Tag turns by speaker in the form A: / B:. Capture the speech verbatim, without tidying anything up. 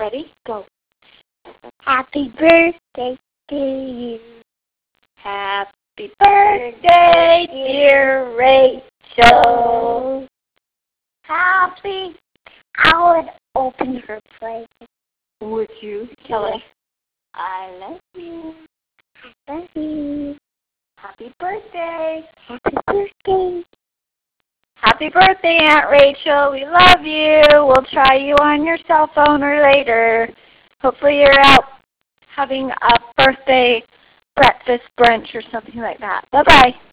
A: Ready? Go.
B: Happy birthday to you.
A: Happy birthday, dear Rachel.
B: Happy. I would open her present.
A: Would you? Tell her.
B: Yes.
A: I love you.
B: I love you.
A: Happy birthday.
B: Happy birthday.
A: Happy birthday, Aunt Rachel. We love you. We'll try you on your cell phone or later. Hopefully you're out having a birthday breakfast brunch or something like that. Bye-bye.